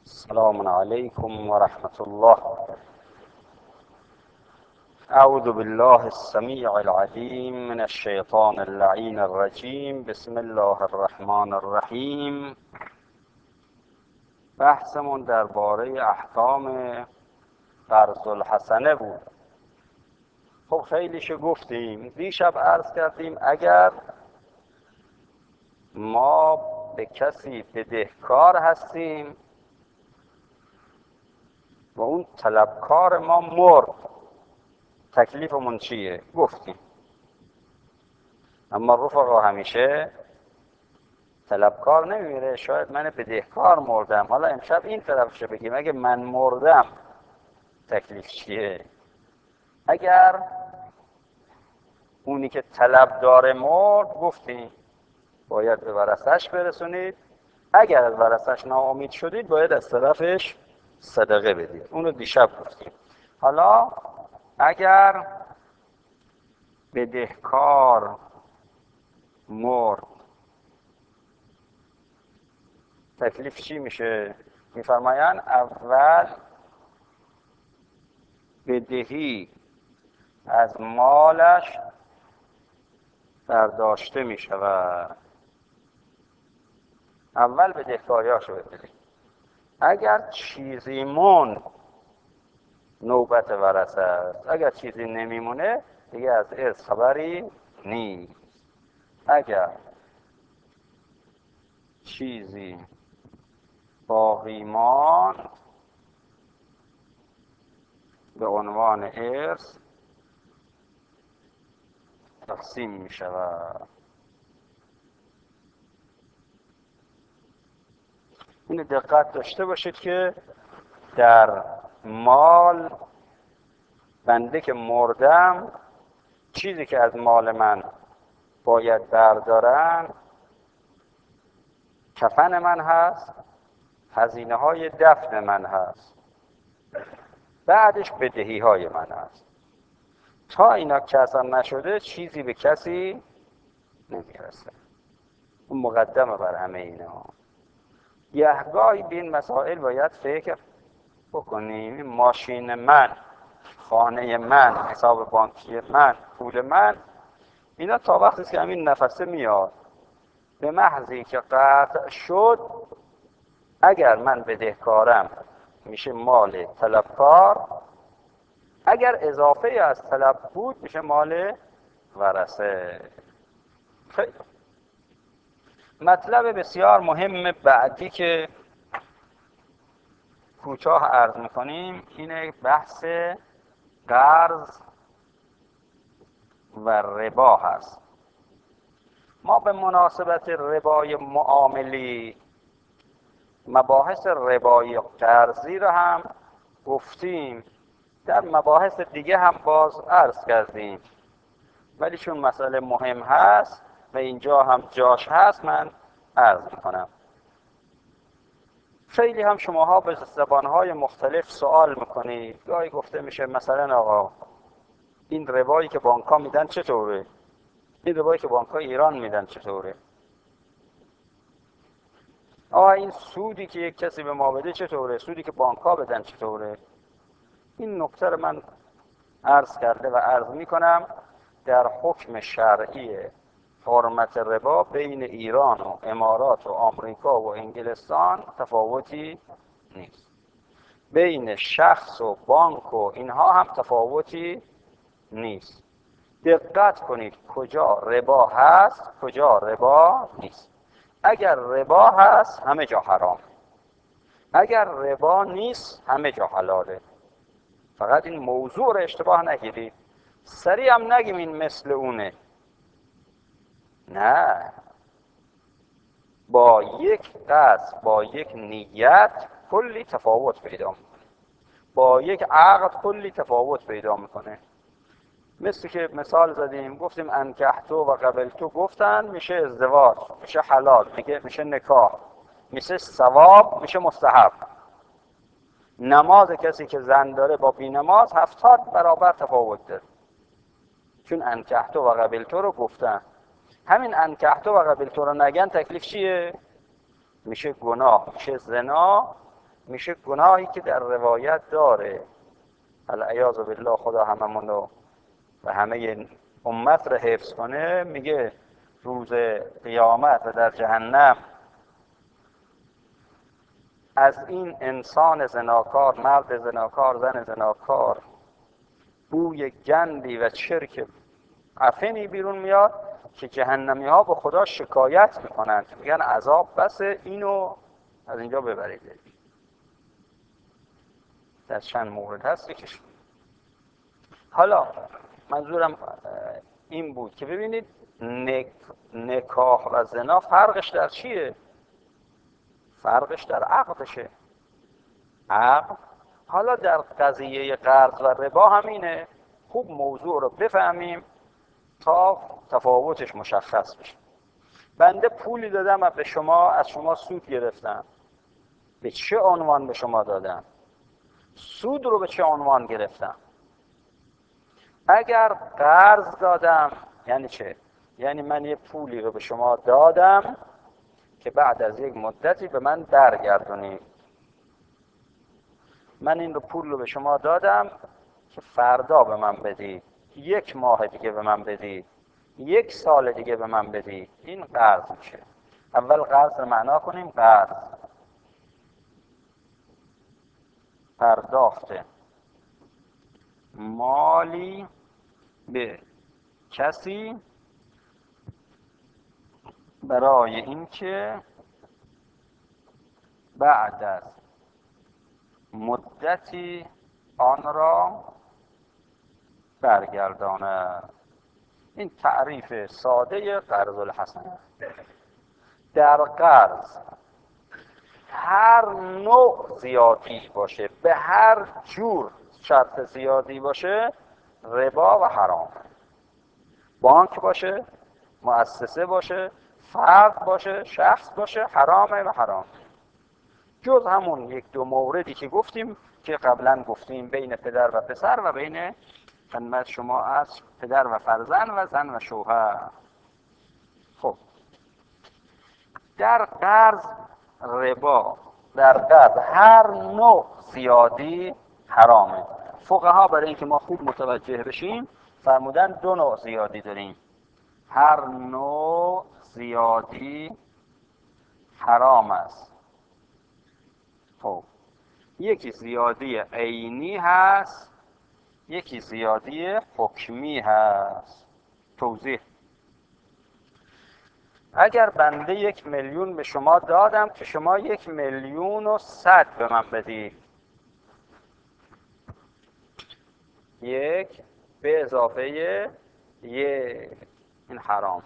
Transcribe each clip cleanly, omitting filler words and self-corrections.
السلام عليكم ورحمة الله. أعوذ بالله السميع العليم من الشيطان اللعين الرجيم. بسم الله الرحمن الرحیم. بحثمون درباره احکام قرض الحسنه بود. خب خیلیشو گفتیم. دیشب عرض کردیم اگر ما به کسی بدهکار هستیم و اون طلبکار ما مرد، تکلیفمون چیه؟ گفتیم. اما رفقا همیشه طلبکار نمیمیره. شاید من بدهکار مردم، حالا امشب این طرفشو بگیم. اگه من مردم تکلیف چیه؟ اگر اونی که طلب داره مرد، گفتیم باید به ورثه‌اش برسونید. اگر از ورثه‌اش ناامید شدید باید از طرفش صدقه بدید. اونو دیشب گفتیم. حالا اگر بدهکار مرد تکلیف چی میشه؟ میفرمایند اول بدهی از مالش برداشته میشود. اول بدهکاریاشو بدهید. اگر چیزی موند نوبت ورثه است. اگر چیزی نمیمونه دیگه از ارث خبری نیست. اگر چیزی باقی ماند به عنوان ارث تقسیم می شود. این دقت داشته باشید که در مال بنده که مردم، چیزی که از مال من باید بردارن کفن من هست، هزینه های دفن من هست، بعدش بدهی های من هست. تا اینا کسر نشده چیزی به کسی نمیرسه. اون مقدمه بر همه اینا. گهگاهی به این مسائل باید فکر بکنیم. این ماشین من، خانه من، حساب بانکی من، پول من، اینا تا وقتی که همین نفسه میاد، به محضی که قطع شد، اگر من بدهکارم میشه مال طلبکار، اگر اضافه از طلب بود میشه مال ورثه. خیلی مطلب بسیار مهم بعدی که کوتاه عرض میکنیم اینه بحث قرض و ربا هست. ما به مناسبت ربای معاملی مباحث ربای قرضی رو هم گفتیم، در مباحث دیگه هم باز عرض کردیم، ولی چون مسئله مهم هست و اینجا هم جاش هست من عرض میکنم. خیلی هم شماها به زبانهای مختلف سوال میکنید. گاهی گفته میشه مثلا آقا این ربایی که بانک‌ها میدن چطوره؟ این ربایی که بانک‌ها ایران میدن چطوره؟ آقا این سودی که یک کسی به ما بده چطوره؟ سودی که بانک‌ها بدن چطوره؟ این نکته رو من عرض کرده و عرض میکنم. در حکم شرعی حرمت ربا بین ایران و امارات و آمریکا و انگلستان تفاوتی نیست. بین شخص و بانک و اینها هم تفاوتی نیست. دقت کنید کجا ربا هست، کجا ربا نیست. اگر ربا هست همه جا حرام، اگر ربا نیست همه جا حلاله. فقط این موضوع رو اشتباه نگیرید. سریع هم نگیم این مثل اونه. نه، با یک قصد، با یک نیت کلی تفاوت پیدا میکنه. با یک عقد کلی تفاوت پیدا میکنه. مثل که مثال زدیم، گفتیم انکحتو و قبلتو، گفتن میشه ازدواج، میشه حلال، میشه نکاح، میشه ثواب، میشه مستحب. نماز کسی که زن داره با بی نماز 70 برابر تفاوت داره، چون انکحتو و قبلتو رو گفتن. همین انکحتو و قبلتو رو نگن تکلیف چیه؟ میشه گناه، میشه زنا میشه گناهی که در روایت داره. العیاذ بالله، خدا هممونو و همه امت رو حفظ کنه. میگه روز قیامت و در جهنم از این انسان زناکار، مرد زناکار، زن زناکار، بوی گندی و چرک عفنی بیرون میاد که جهنمی ها به خدا شکایت میکنن، میگن عذاب بسه، اینو از اینجا ببرید. در چند مورد هست که حالا منظورم این بود که ببینید نکاح و زنا فرقش در چیه؟ فرقش در عقدشه. عقد. حالا در قضیه قرض و ربا همینه. خوب موضوع رو بفهمیم تا تفاوتش مشخص بشه. بنده پولی دادم و به شما، از شما سود گرفتم. به چه عنوان به شما دادم؟ سود رو به چه عنوان گرفتم؟ اگر قرض دادم یعنی چه؟ یعنی من یه پولی رو به شما دادم که بعد از یک مدتی به من برگردونید. من این رو پول رو به شما دادم که فردا به من بدید، 1 ماه دیگه به من بدید، 1 سال دیگه به من بدید. این قرض میشه. اول قرض رو معنا کنیم. قرض پرداخت مالی به کسی برای اینکه بعد از مدتی آن را برگردانه. این تعریف ساده قرض الحسن. در قرض هر نوع زیادی باشه، به هر جور شرط زیادی باشه، ربا و حرام. بانک باشه، مؤسسه باشه، فرد باشه، شخص باشه، حرامه و حرام. جز همون 1-2 موردی که گفتیم، که قبلا گفتیم، بین پدر و پسر و بین خدمت شما از پدر و فرزند و زن و شوهر. خب در قرض ربا، در قرض هر نوع زیادی حرامه. فقها برای اینکه ما خوب متوجه بشیم فرمودن 2 نوع زیادی داریم. هر نوع زیادی حرام است. خب یکی زیادی عینی هست، یکی زیادی حکمی هست. توضیح: اگر بنده 1 میلیون به شما دادم که شما 1,100,000 به من بدید، 1 به اضافه 1، این حرام.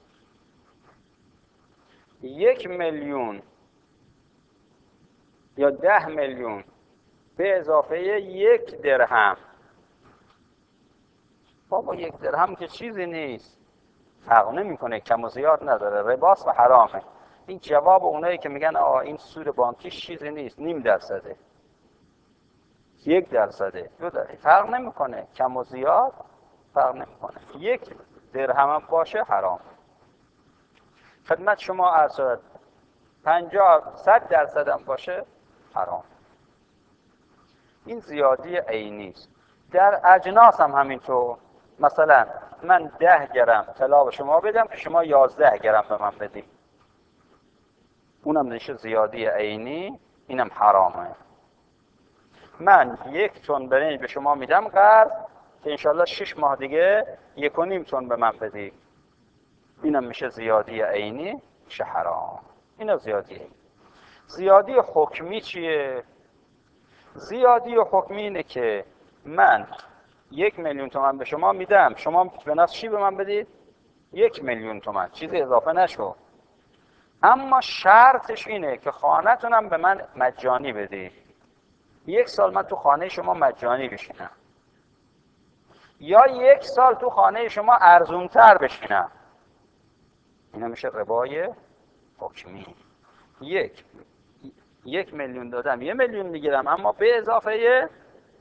1 میلیون یا 10 میلیون به اضافه 1 درهم. بابا 1 درهم که چیزی نیست، فرق نمیکنه، کم و زیاد نداره، رباست و حرامه. این جواب اونایی که میگن این سود بانکی چیزی نیست، 0.5%، 1%، 2%، فرق نمیکنه، کم و زیاد فرق نمیکنه. 1 درهم هم باشه حرام. خدمت شما عرض شد 50-100% هم باشه حرام. این زیادی عینی است. در اجناس هم همینطور. مثلا من 10 گرم طلا به شما بدم که شما 11 گرم به من بدید، اونم نشه زیادی عینی، اینم حرامه. من 1 تن برنج به شما میدم قرض که انشالله 6 ماه دیگه 1.5 تن به من بدید، اینم میشه زیادی عینی، میشه حرام. اینا زیادی عینی. زیادی حکمی چیه؟ زیادی حکمی اینه که من 1 میلیون تومان به شما میدم، شما به ناس چی به من بدید؟ 1 میلیون تومان، چیزی اضافه نشو. اما شرطش اینه که خانه‌تونم به من مجانی بدید. 1 سال من تو خانه شما مجانی بشینم، یا 1 سال تو خانه شما ارزونتر بشینم. اینا میشه ربای حکمی. 1 میلیون دادم، 1 میلیون میگیرم، اما به اضافه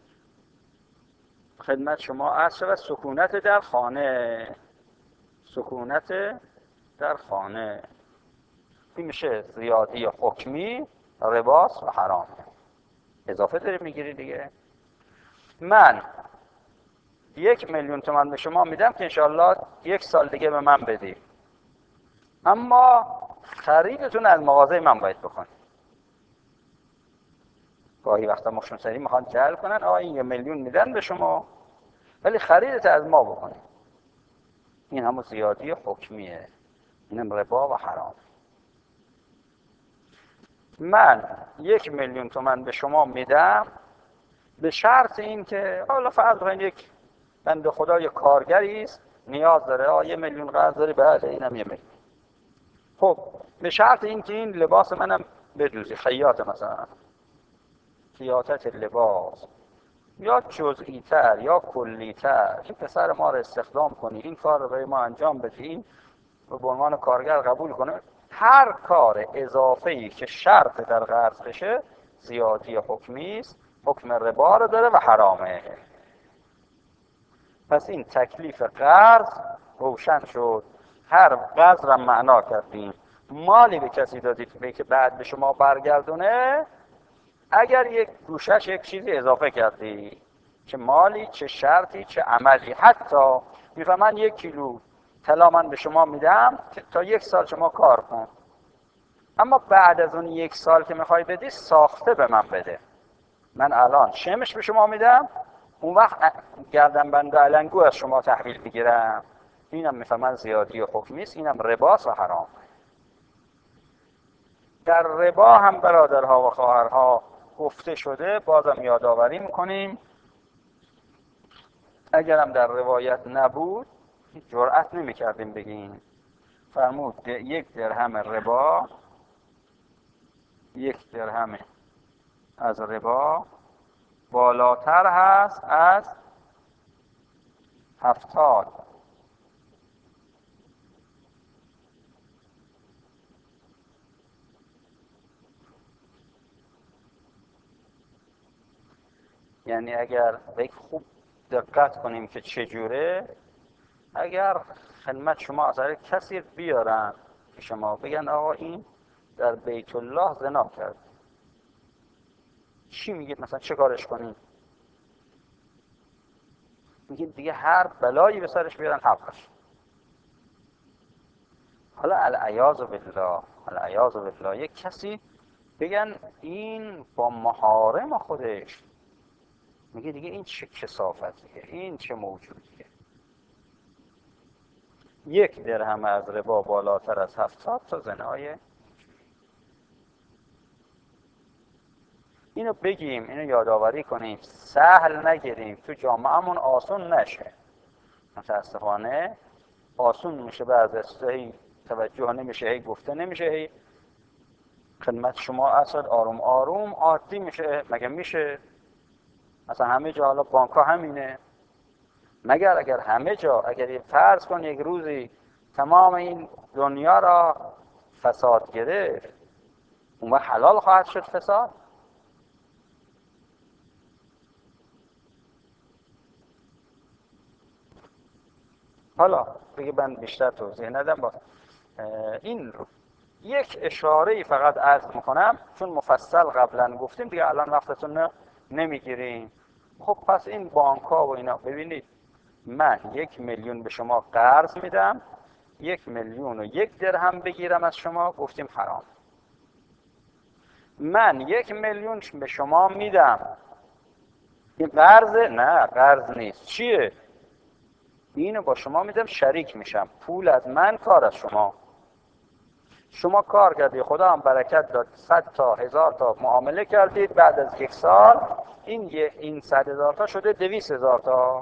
خدمت شما عرض شود سکونت در خانه. سکونت در خانه این میشه زیادی حکمی، رباست و حرام. اضافه داری میگیری دیگه. من 1,000,000 تومان به شما میدم که انشاءالله 1 سال دیگه به من بدی، اما خریدتون از مغازه من باید بکنی. گاهی وقتا مشتری میخوان جلب کنن، این 1,000,000 میدن به شما ولی خریدت از ما بکنی. این همون زیادی حکمیه، اینم ربا و حرام. من 1,000,000 تومان به شما میدم به شرط این که حالا فرض کنید یک بنده خدا یک کارگری است نیاز داره 1,000,000 قرض داره، بله اینم 1,000,000. خب به شرط این که این لباس منم بدوزی، خیاط مثلا خیاطت لباس یا جزئی تر یا کلی تر، این پسر ما رو استخدام کنی، این کار رو برای ما انجام بدی، این به عنوان کارگر قبول کنه. هر کار اضافه‌ای که شرط در قرض بشه زیادی حکمی است، حکم ربا رو داره و حرامه. پس این تکلیف قرض روشن شد. هر قرض را معنا کردیم. مالی به کسی دادید که بعد به شما برگردونه، اگر یک گوشش یک چیزی اضافه کردی، چه مالی چه شرطی چه عملی، حتی میفهمن 1 کیلو طلا من به شما میدم که تا 1 سال شما کار کن، اما بعد از اون 1 سال که میخوای بدی ساخته به من بده. من الان شمش به شما میدم، اون وقت گردن بند و علنگو از شما تحویل میگیرم. اینم میفهمن زیادی حکمی است، اینم رباست و حرام. در ربا هم برادرها و خواهرها گفته شده، بازم یادآوری میکنیم، اگرم در روایت نبود جرأت نمیکردیم بگیم. فرمود 1 درهم ربا، 1 درهم از ربا بالاتر هست از 70. یعنی اگر خوب دقت کنیم که چجوره، اگر خدمت شما اثر کسی بیارن که شما بگن آقا این در بیت الله زنا کرد، چی میگید؟ مثلا چه کارش کنیم؟ میگید دیگه هر بلایی به سرش بیارن حقش. حالا العیاذ بالله، العیاذ بالله، یک کسی بگن این با محارم خودش، میگه دیگه این چه کثافتیه، این چه موجودیه. 1 درهم از ربا بالاتر از 70 تا زنای. اینو بگیم، اینو یادآوری کنیم، سهل نگیریم، تو جامعهمون آسون نشه. متاسفانه آسون میشه، بعض استایی توجه نمیشه، هی گفته نمیشه، هی خدمت شما اصلا آروم آروم عادی میشه. مگه میشه؟ مثلا همه جا، حالا بانک ها همینه، مگر اگر همه جا، اگر فرض کن یک روزی تمام این دنیا را فساد گرفت، اون وقت حلال خواهد شد فساد؟ حالا دیگه من بیشتر توضیح ندم. با این رو یک اشاره فقط عرض میکنم، چون مفصل قبلا گفتیم دیگه الان وقتتون نمیگیریم. خب پس این بانک ها و اینا، ببینید من 1,000,000 به شما قرض میدم، 1,000,000 و 1 درهم بگیرم از شما، گفتیم حرام. من 1,000,000 به شما میدم، این قرضه؟ نه قرض نیست. چیه؟ اینو با شما میدم، شریک میشم، پول از من، کار از شما. شما کار کردید، خدا هم برکت داد، 100 تا 1000 تا معامله کردید، بعد از 1 سال این 100,000 تا شده 200,000 تا.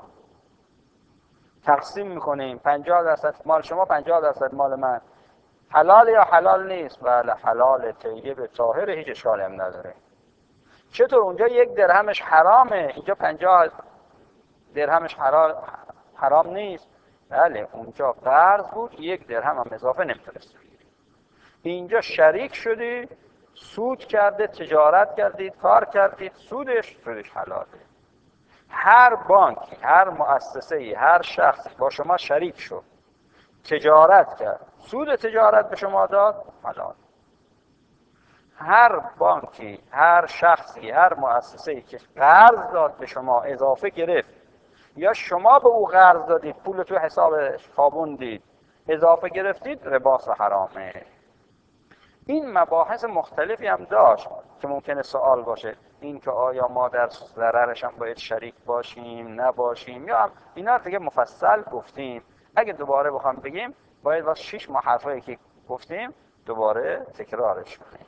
تقسیم میکنیم، 50% مال شما، 50% مال من. حلال یا حلال نیست؟ بله حلال، طیب طاهر، هیچ اشکالی هم نداره. چطور اونجا 1 درهمش حرامه، اینجا 50 درهمش حرام نیست؟ بله اونجا قرض بود، 1 درهم هم اضافه نمیتونست. اینجا شریک شدی، سود کرده، تجارت کردید، کار کردید، سودش حلاله. هر بانکی، هر مؤسسه‌ای، هر شخصی با شما شریک شد، تجارت کرد، سود تجارت به شما داد، حلال. هر بانکی، هر شخصی، هر مؤسسه‌ای که قرض داد به شما اضافه گرفت یا شما به او قرض دادید پول تو حساب خوابوندید اضافه گرفتید، رباس حرامه. این مباحث مختلفی هم داشت که ممکنه سوال باشه، این که آیا ما در ضررش هم باید شریک باشیم نباشیم، یا هم اینا دیگه مفصل گفتیم. اگه دوباره بخوام بگیم باید واسه 6 ماه حرفایی که گفتیم دوباره تکرارش کنیم.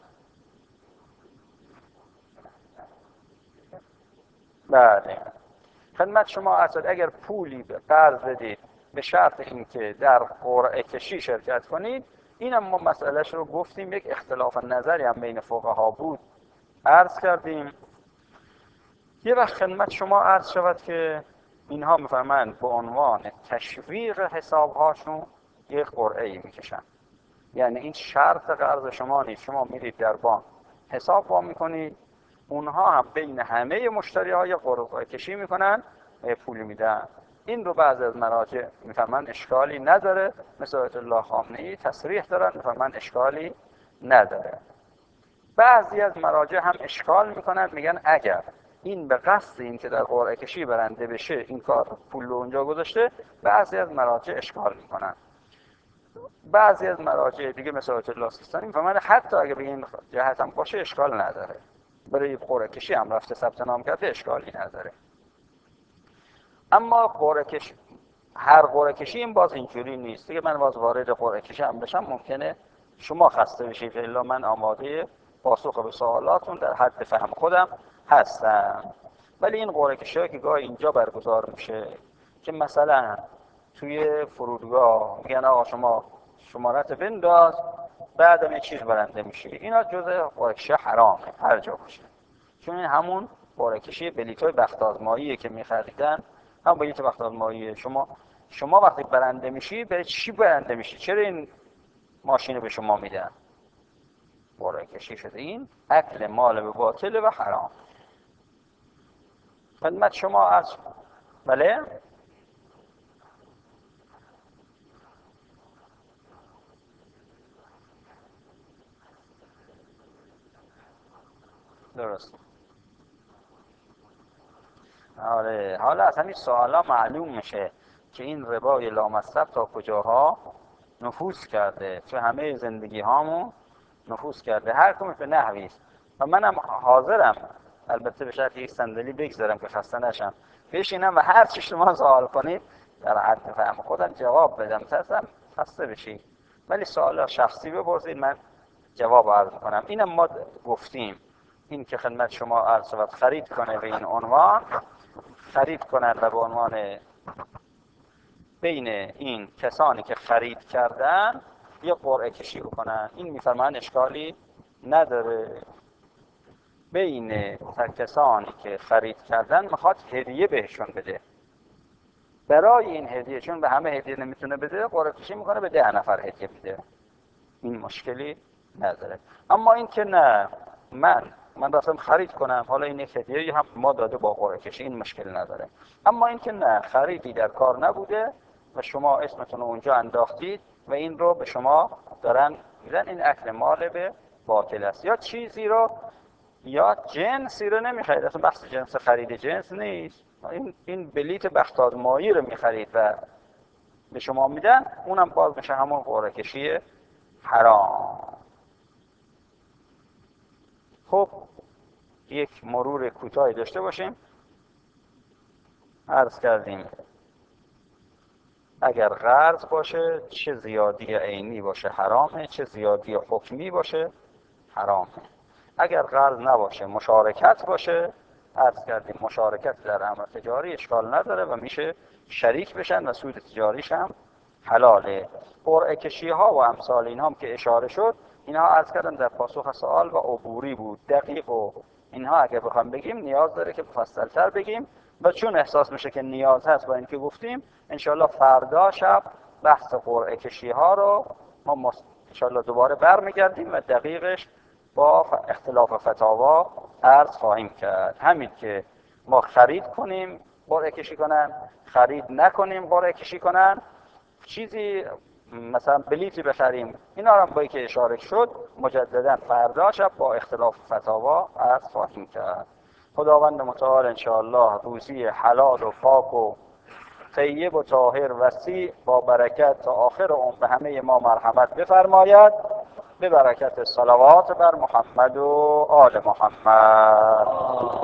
بله، خدمت شما اسد اگر پولی به قرض بدید به شرط اینکه در قرعه کشی شرکت کنید، اینم ما مسئلهش رو گفتیم، یک اختلاف نظری هم بین فقها بود، عرض کردیم. یه وقت خدمت شما عرض شود که اینها میفرمایند به عنوان تشویق حسابهاشون یک قرعه ای میکشن، یعنی این شرط قرض شما نیست، شما میرید در بانک حساب وا میکنید، اونها هم بین همه مشتری های قرعه کشی میکنن و پول میدن. این رو بعضی از مراجع میفهمن اشکالی نداره، مثل آیت الله خامنه‌ای تصریح دارن میفهمن اشکالی نداره. بعضی از مراجع هم اشکال میکنن، میگن اگر این به قصد این که در قرعه کشی برنده بشه این کار پول رو اونجا گذاشته، بعضی از مراجع اشکال میکنن. بعضی از مراجع دیگه مثل آیت الله سیستانی میفهمن حتی اگه به این جهت هم باشه اشکال نداره، برای قرعه کشی هم رفته ثبت نام کرده اشکالی نداره. اما قرعه کشی، هر قرعه کشی این باز اینجوری نیست دیگه. من باز وارد قرعه کشی هم بشم ممکنه شما خسته بشید، الا من آماده پاسخ به سوالاتون در حد فهم خودم هستم. ولی این قرعه کشی که گاهی اینجا برگزار میشه که مثلا توی فرودگاه میگن آقا شما شمارت بنداز بعدم یه چیز برنده میشه، اینا جزء قرعه کشی حرامه هر جا باشه، چون این همون قرعه کشی بلیط‌های بخت آزماییه که می‌خریدن، هم بلیط بخت آزماییه. شما وقتی برنده میشی برای چی برنده میشی؟ چرا این ماشین رو به شما میدن؟ قرعه کشی شده، این اکل مال به باطل و حرام. خدمت شما از بله درست. آره، حالا از همین سوالا معلوم میشه که این ربای لامصب تا کجاها نفوذ کرده، تو همه زندگی هامون نفوذ کرده، هر کمی به نحوی است. و منم حاضرم البته به شرط یک صندلی بگذارم که خسته نشم بشینم و هر چی شما سوال کنید در حد فهم خودم جواب بدم، ترسم خسته بشی. ولی سوال شخصی بپرسید من جواب عرض کنم. اینم ما گفتیم، این که خدمت شما عرض شود خرید کنه به این عنوان، خرید کنند و به عنوان بین این کسانی که خرید کردن یه قرعه کشی بکنن، این میفرمان اشکالی نداره. بین کسانی که خرید کردن میخواد هدیه بهشون بده، برای این هدیه چون به همه هدیه نمیتونه بده قرعه کشی میکنه به 10 نفر هدیه بده، این مشکلی نداره. اما این که نه من رفتم خرید کنم حالا این یک هدیه هم ما داده با قرعه کشی، این مشکل نداره. اما این که نه خریدی در کار نبوده و شما اسمتون رو اونجا انداختید و این رو به شما دارن میدن، این اکل مال به باطل است. یا چیزی رو یا جنسی رو نمیخرید، اصلا بحث جنس خرید جنس نیست، این بلیت بخت آزمایی رو میخرید و به شما میدن، اونم باز میشه همون قرعه کشی حرام. خب یک مرور کوتاهی داشته باشیم. عرض کردیم اگر قرض باشه چه زیادی عینی باشه حرامه، چه زیادی حکمی باشه حرامه. اگر قرض نباشه مشارکت باشه، عرض کردیم مشارکت در امر تجاری اشکال نداره و میشه شریک بشن و سود تجاریش هم حلاله. قرعه کشی ها و امثال این هم که اشاره شد، اینها عرض کردم در پاسخ سوال و عبوری بود، دقیق و اینها اگر بخوام بگیم نیاز داره که مفصل‌تر بگیم و چون احساس میشه که نیاز هست با این که گفتیم انشالله فردا شب بحث قرعه کشی ها رو ما انشالله دوباره برمیگردیم و دقیقش با اختلاف فتاوا عرض خواهیم کرد. همین که ما خرید کنیم قرعه کشی کنن، خرید نکنیم قرعه کشی کنن، چیزی مثلا بلیتی بخریم، اینا رو با که اشاره شد مجددا فردا شب با اختلاف فتاوا عرض خواهیم کرد. خداوند متعال انشاءالله روزی حلال و پاک و طیب و طاهر وسیع با برکت تا آخر عمر به همه ما مرحمت بفرماید، به برکت صلوات بر محمد و آل محمد.